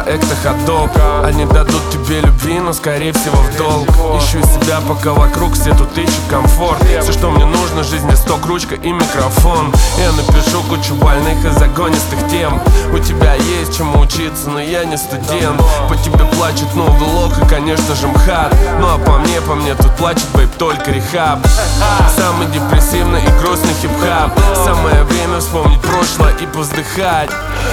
проекта ходок. Они дадут тебе любви, но скорее всего в долг. Ищу себя, пока вокруг все тут ищут комфорт. Все, что мне нужно, жизни сток, ручка и микрофон. Я напишу кучу больных и загонистых тем. У тебя есть чему учиться, но я не студент. По тебе плачет новый лох и, конечно же, МХАТ. Ну а по мне тут плачет, бейб, только рехаб. Самый депрессивный и грустный хип-хап. Самое время вспомнить прошлое и повздыхать.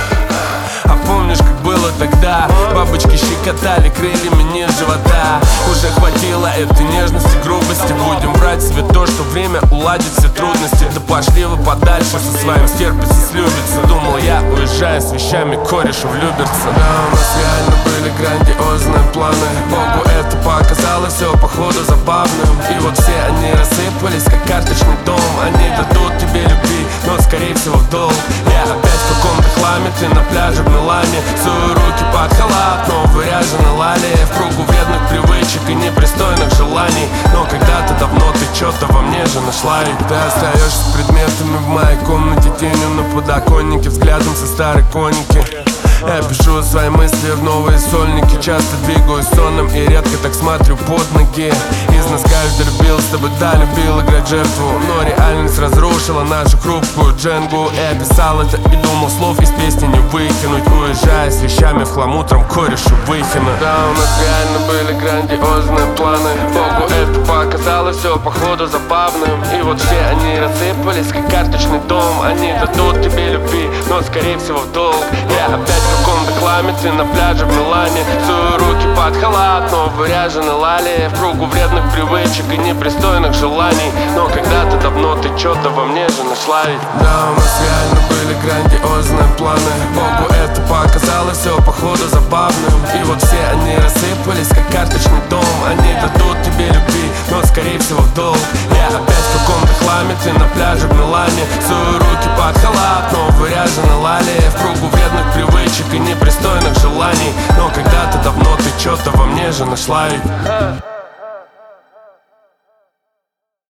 А помнишь, как было тогда? Бабочки щекотали крыльями низ живота. Уже хватило этой нежности, грубости. Будем брать себе то, что время уладит все трудности. Да пошли вы подальше со своим стерпится, слюбится. Думал я, уезжая с вещами корешу влюбиться. Да, у нас реально были грандиозные планы. Богу это показалось все походу забавным. И вот все они рассыпались, как карточный дом. Они дадут тебе любви, но скорее всего в долг. Я опять в каком-то хламе, ты на пляже в Милане. Сую руки под халат, но выряжены лали. В кругу вредных привычек и непристойных желаний. Но когда-то давно ты что-то во мне же нашла. И ты остаешься с предметами в моей комнате, тенью на подоконнике, взглядом со старой коники. Я пишу свои мысли в новые сольники. Часто двигаюсь сонным и редко так смотрю под ноги. Из нас каждый любил, с тобой да, любил играть жертву. Но реальность разрушила нашу хрупкую дженгу. Я писал это и думал, слов из песни не выкинуть. Уезжая с вещами в хлам, утром корешу Выхина. Да, у нас реально были грандиозные планы. Богу это показалось все походу забавным. И вот все они рассыпались, как карточный дом. Они дадут тебе любви, но скорее всего в долг. Я опять в каком-то хламе, ты на пляже в Милане. Сую руки под халат, но выряжены лали. В кругу вредных привычек и непристойных желаний. Но когда-то давно ты что-то во мне же нашла. Ведь да, у нас реально были грандиозные планы. Богу это показалось все походу забавным. И вот все они рассыпались, как карточный дом. Они дадут тебе любви, но скорее всего в долг. Я опять в каком-то хламе, ты на пляже в Милане. Сую руки под халат, но выряжены лали. В кругу вредных привычек и непристойных желаний. Но когда-то давно ты что-то во мне же нашла. Ведь